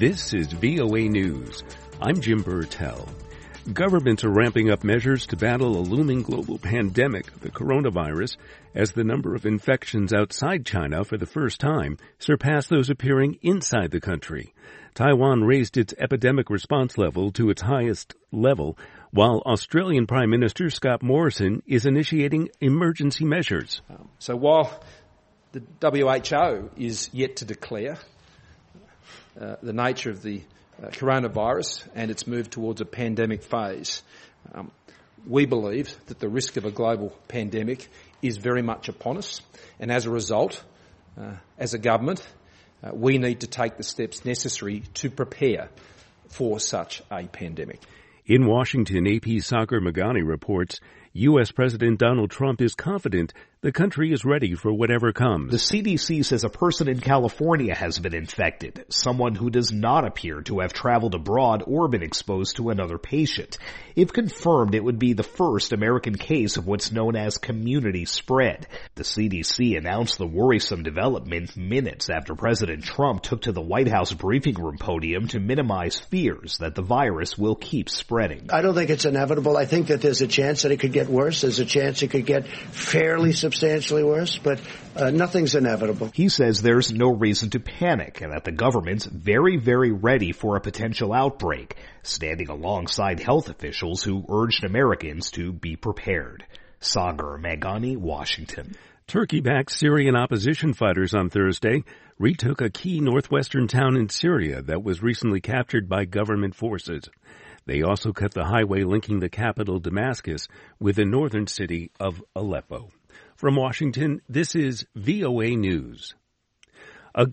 This is VOA News. I'm Jim Burtell. Governments are ramping up measures to battle a looming global pandemic, the coronavirus, as the number of infections outside China for the first time surpassed those appearing inside the country. Taiwan raised its epidemic response level to its highest level, while Australian Prime Minister Scott Morrison is initiating emergency measures. So while the WHO is yet to declare the nature of the coronavirus and its move towards a pandemic phase, we believe that the risk of a global pandemic is very much upon us, and as a result, as a government, we need to take the steps necessary to prepare for such a pandemic. In Washington, AP's Sagar Meghani reports U.S. President Donald Trump is confident the country is ready for whatever comes. The CDC says a person in California has been infected, someone who does not appear to have traveled abroad or been exposed to another patient. If confirmed, it would be the first American case of what's known as community spread. The CDC announced the worrisome development minutes after President Trump took to the White House briefing room podium to minimize fears that the virus will keep spreading. I don't think it's inevitable. I think that there's a chance that it could get worse. There's a chance it could get fairly substantially worse, but nothing's inevitable. He says there's no reason to panic and that the government's very, very ready for a potential outbreak, standing alongside health officials who urged Americans to be prepared. Sagar Meghani, Washington. Turkey-backed Syrian opposition fighters on Thursday retook a key northwestern town in Syria that was recently captured by government forces. They also cut the highway linking the capital Damascus with the northern city of Aleppo. From Washington, this is VOA News.